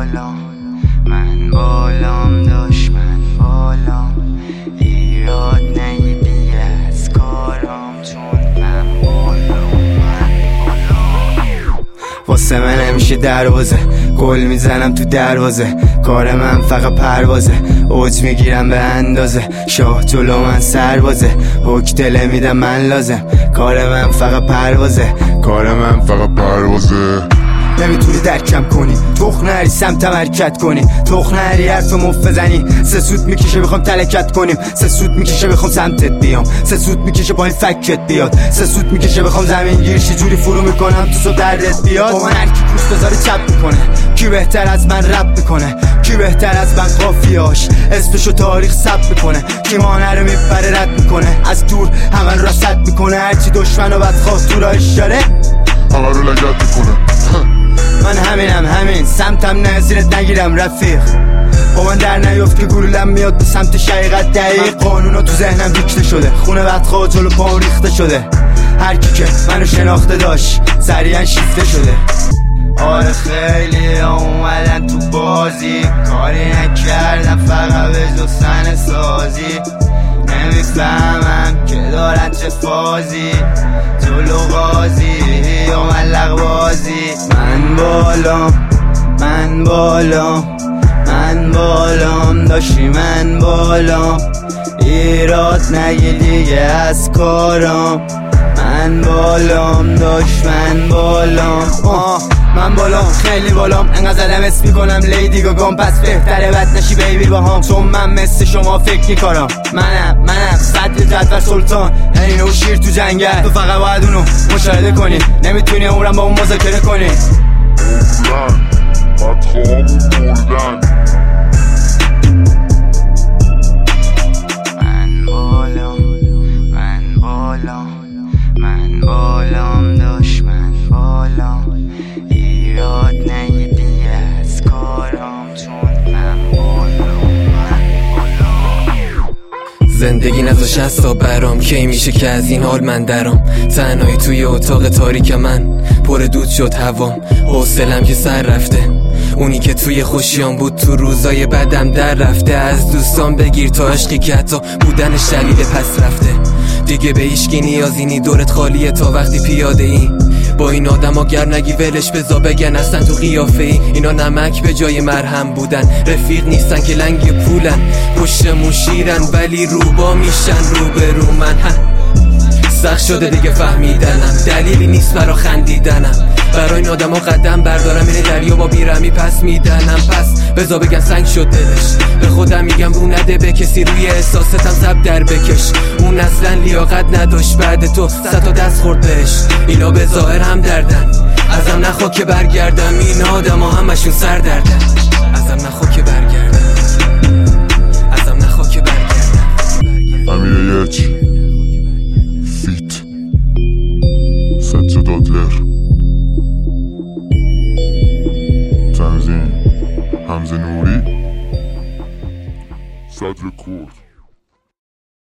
بالام دشمن بالام، ایراد نگیری از کارام چون من بالام. واسه من همیشه دروازه، گل میزنم تو دروازه، کار من فقط پروازه، اوج میگیرم به اندازه، شاه جلو من سربازه، حک دله میدم من لازم، کار من فقط پروازه، کار من فقط پروازه. نمیتونی درکم کنی، تخ نری سمتم حرکت کنی، تخ نری حرف مفت بزنی، سه سوت میکشه بخوام تلکت کنیم، سه سوت میکشه بخوام سمتت بیام، سه سوت میکشه با این فکت بیاد، سه سوت میکشه بخوام زمین گیرشی جوری فرو میکنم تو صبح دردت بیاد. با من هر کی پوست بذاره چپ میکنه، کی بهتر از من رپ میکنه، کی بهتر از من قافیاش اسمشو تاریخ ثبت میکنه، کی مانه رو میبره رد میکنه، از دور همه رو رصد میکنه، هرچی دشمنو بدخواه تو راهش داره همه رو لگت میکنه. من همین سمتم نزیرت نگیرم رفیق، با من در نیفت که گلولم میاد به سمت شقیقت دقیق. قانونا تو ذهنم دیکته شده، خونه بدخواه جلو پام ریخته شده، هر کی که منو شناخته داشت سریعا شیفته شده. آره خیلی اومدن تو بازی، کاری نکردم فقط به جز صحنه سازی، نمیفهمم که دارن چه فازی، جلو قاضی یا ملق بازی. من بالام داشتی من بالام، ایراد نگی دیگه از کارام، من بالام دشمن بالام. من بالام خیلی بالام، انقدر زدم اسم میکنم لیدی گاگام، پس بهتره بد نشی بیبی باهام، چون من مثل شما فکر میکنم. منم صدر جدول سلطان، یعنی نو شیر تو جنگل، تو فقط باید اونو مشاهده کنی، نمیتونی عمرم با اون مذاکره کنی. من بالام دشمن بالام، ایراد نگیری از کارام چون من بالام. زندگی نذاش از تا برام، کی میشه که از این حال من درام، تنهایی توی اتاق تاریک من پر دود شد هوام، حوصلم که سر رفته، اونی که توی خوشیام بود تو روزای بدم در رفته، از دوستان بگیر تا عشقی که حتی بودن شلیل پس رفته، دیگه به هیچکی نیازی نی، دورت خالیه تا وقتی پیاده ای، با این آدم ها گر نگی ولش بزا بگن اصلا تو قیافه ای، اینا نمک به جای مرهم بودن، رفیق نیستن که لنگ پولن، پشت موشیرن ولی روبا میشن روبرو من. سخت شده دیگه فهمیدنم، دلیلی نیست برا خندیدنم، برای این آدم ها قدم بردارم اینه دریا با بیرمی پس میدنم، پس بزا بگن سنگ شد دلش، به خودم میگم رو نده به کسی، روی احساستم زب در بکش، اون اصلا لیاقت نداشت بعد تو 100 تا دست خورد بهش، اینا به ظاهر هم دردن، ازم نخوا که برگردم، این آدم ها همشون سر دردن، ازم نخوا که برگردم، ازم نخوا که برگردم. امیر یک